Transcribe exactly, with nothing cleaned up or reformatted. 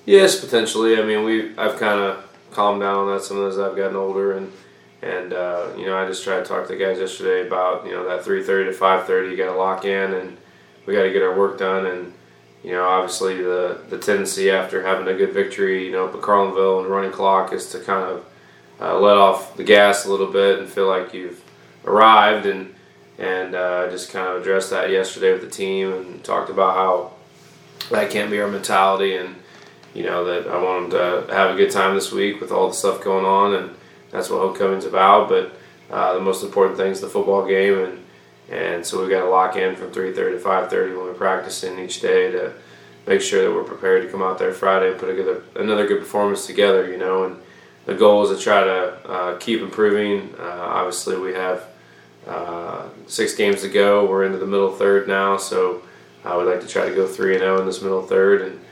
Yes, potentially. I mean, we I've kind of calmed down on that some as I've gotten older, and and uh, you know I just tried to talk to the guys yesterday about you know that three thirty to five thirty. You got to lock in, and we got to get our work done. And you know obviously the the tendency after having a good victory, you know, up at Carlinville and running clock is to kind of uh, let off the gas a little bit and feel like you've arrived, and and uh, just kind of addressed that yesterday with the team and talked about how that can't be our mentality, and you know that I want them to have a good time this week with all the stuff going on, and that's what homecoming's about. But uh, the most important thing is the football game, and and so we've got to lock in from three thirty to five thirty when we're practicing each day to make sure that we're prepared to come out there Friday and put a good, another good performance together. You know, and the goal is to try to uh, keep improving. Uh, obviously, we have uh, six games to go. We're into the middle third now, so I would like to try to go three and zero in this middle third, and